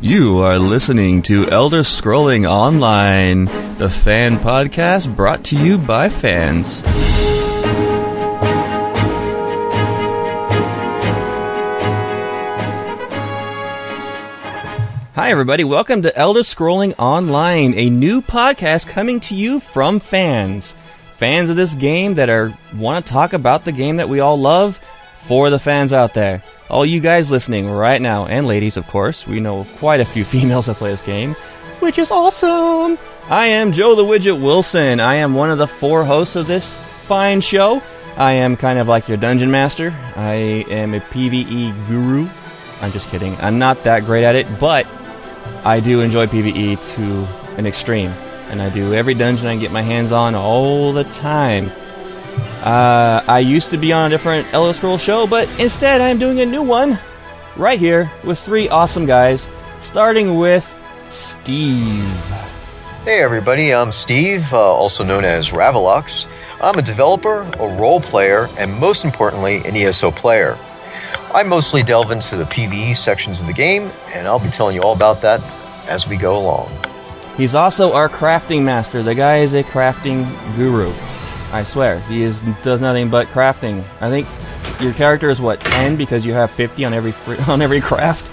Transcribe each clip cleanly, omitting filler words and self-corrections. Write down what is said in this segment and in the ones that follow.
You are listening to Elder Scrolling Online, the fan podcast brought to you by fans. Hi everybody, welcome to Elder Scrolling Online, a new podcast coming to you from fans. Fans of this game that want to talk about the game that we all love for the fans out there. All you guys listening right now, and ladies, of course. We know quite a few females that play this game, which is awesome. I am Joe the Widget Wilson. I am one of the 4 hosts of this fine show. I am kind of like your dungeon master. I am a PvE guru. I'm just kidding. I'm not that great at it, but I do enjoy PvE to an extreme. And I do every dungeon I can get my hands on all the time. I used to be on a different Elder Scrolls show, but instead I'm doing a new one right here with 3 awesome guys, starting with Steve. Hey everybody, I'm Steve, also known as Ravelox. I'm a developer, a role player, and most importantly, an ESO player. I mostly delve into the PvE sections of the game, and I'll be telling you all about that as we go along. He's also our crafting master. The guy is a crafting guru. I swear, he does nothing but crafting. I think your character is 10 because you have 50 on every craft.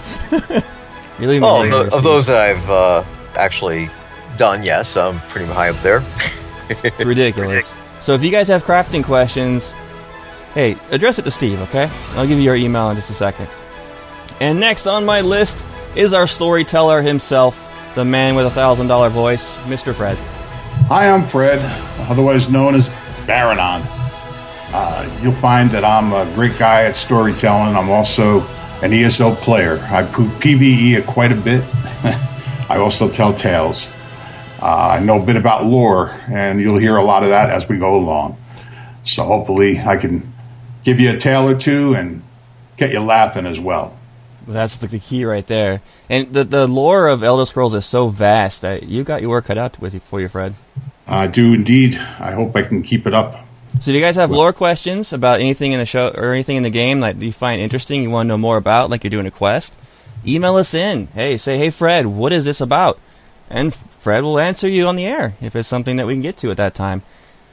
Of those that I've actually done, yes, I'm pretty high up there. It's ridiculous. So if you guys have crafting questions, hey, address it to Steve, okay? I'll give you your email in just a second. And next on my list is our storyteller himself, the man with $1,000 voice, Mr. Fred. Hi, I'm Fred, otherwise known as Baranon. You'll find that I'm a great guy at storytelling. I'm also an ESO player. I PvE quite a bit. I also tell tales. I know a bit about lore, and you'll hear a lot of that as we go along. So hopefully I can give you a tale or two and get you laughing as well. That's the key right there. And the lore of Elder Scrolls is so vast that you got your work cut out for you, Fred. I do indeed. I hope I can keep it up. So do you guys have lore questions about anything in the show or anything in the game that you find interesting, you want to know more about, like you're doing a quest? Email us in. Hey Fred, what is this about? And Fred will answer you on the air if it's something that we can get to at that time.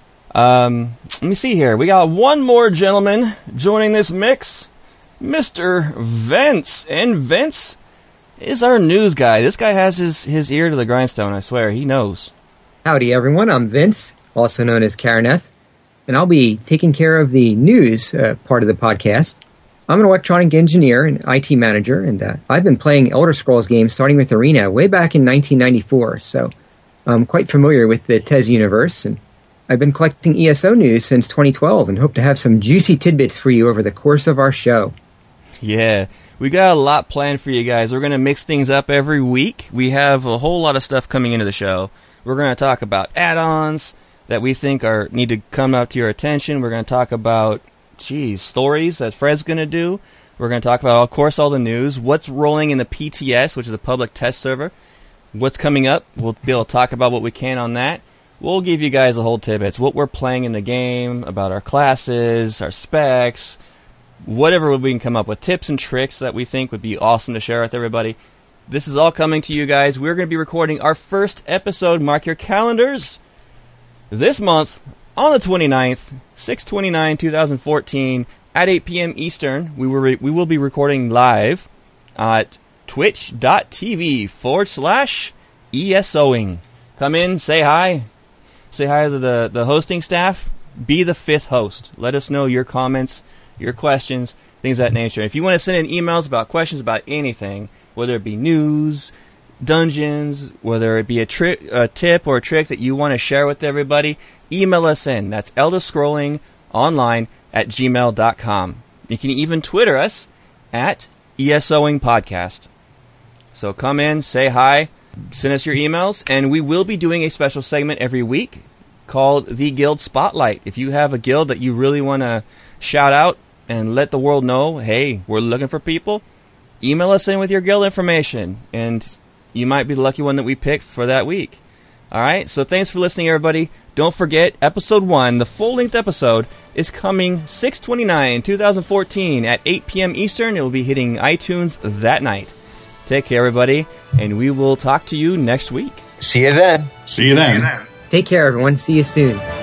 Let me see here. We got one more gentleman joining this mix, Mr. Vince. And Vince is our news guy. This guy has his ear to the grindstone, I swear. He knows. Howdy, everyone. I'm Vince, also known as Karaneth, and I'll be taking care of the news part of the podcast. I'm an electronic engineer and IT manager, and I've been playing Elder Scrolls games starting with Arena way back in 1994, so I'm quite familiar with the TES universe, and I've been collecting ESO news since 2012 and hope to have some juicy tidbits for you over the course of our show. Yeah, we got a lot planned for you guys. We're going to mix things up every week. We have a whole lot of stuff coming into the show. We're going to talk about add-ons that we think need to come up to your attention. We're going to talk about, stories that Fred's going to do. We're going to talk about, of course, all the news. What's rolling in the PTS, which is a public test server. What's coming up. We'll be able to talk about what we can on that. We'll give you guys the whole tidbits. What we're playing in the game, about our classes, our specs, whatever we can come up with. Tips and tricks that we think would be awesome to share with everybody. This is all coming to you guys. We're going to be recording our first episode. Mark your calendars. This month, on the 29th, 6/29/2014, at 8 p.m. Eastern, we will be recording live at twitch.tv/ESOing. Come in, say hi. Say hi to the hosting staff. Be the 5th host. Let us know your comments, your questions, things of that nature. If you want to send in emails about questions about anything, whether it be news, dungeons, whether it be a tip or a trick that you want to share with everybody, email us in. That's elderscrollingonline@gmail.com. You can even Twitter us at ESOing Podcast. So come in, say hi, send us your emails, and we will be doing a special segment every week called the Guild Spotlight. If you have a guild that you really want to shout out and let the world know, hey, we're looking for people, email us in with your guild information, and you might be the lucky one that we pick for that week. All right, so thanks for listening, everybody. Don't forget, Episode 1, the full-length episode, is coming 6/29/2014 at 8 p.m. Eastern. It will be hitting iTunes that night. Take care, everybody, and we will talk to you next week. See you then. See you then. Take care, everyone. See you soon.